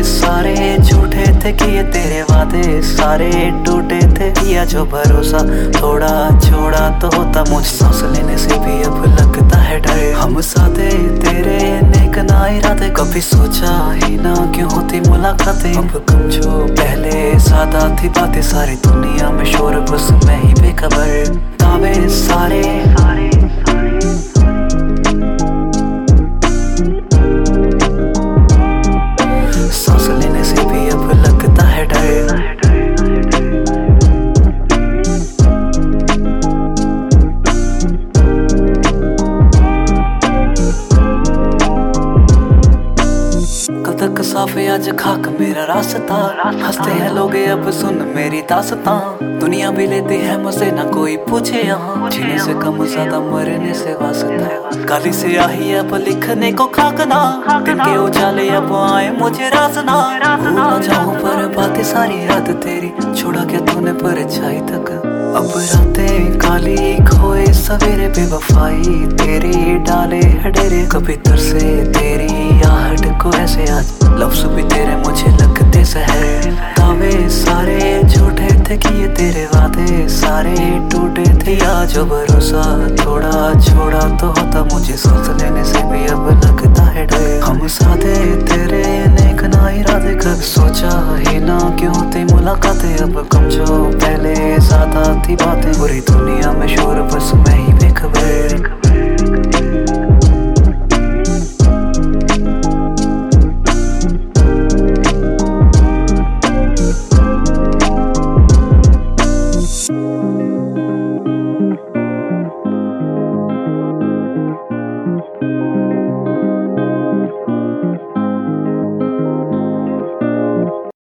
सारे झूठे थे, किए तेरे वादे सारे टूटे थे। किया जो भरोसा थोड़ा छोड़ा तो होता, मुझे सांस लेने से भी अब लगता है डर। हम सादे तेरे नेक ना इरादे, कभी सोचा ही ना क्यों होती मुलाकातें। अब कम जो पहले सादा थी बातें, सारी दुनिया में शोर बस मैं ही बेखबर। दावे सारे सांस लेने से भी अब लगता है डर। कल तक साफ आज खाक मेरा रास्ता, हंसते हैं लोग अब सुन मेरी दास्तां। दुनिया भी लेती है मुझसे ना कोई पूछे यहाँ, जीने से कम ज्यादा मरने से वास्ता। काली से आही अब लिखने को खाकना, दिन के उजाले अब आए मुझे राजना। भूल ना जाऊं पर बातें सारी याद तेरी, छोड़ा क्या तूने परछाई तक। अब रातें काली खोए सवेरे बेवफाई तेरी डाले हडेरे। कभी तरसे तेरी आहट को ऐसे, आज लफ्ज़ भी तेरे मुझे लगते जहर। दावे सारे झूठे थे, किए तेरे वादे सारे टूटे थे। या जो भरोसा थोड़ा छोड़ा तो होता, मुझे सांस लेने से भी अब लगता है डर। हम सादे तेरे नेक ना इरादे, कब सोचा ही ना क्यों होती मुलाकातें। अब कम जो पहले ज्यादा थी बातें, पूरी दुनिया में शोर बस मैं ही बेखबर।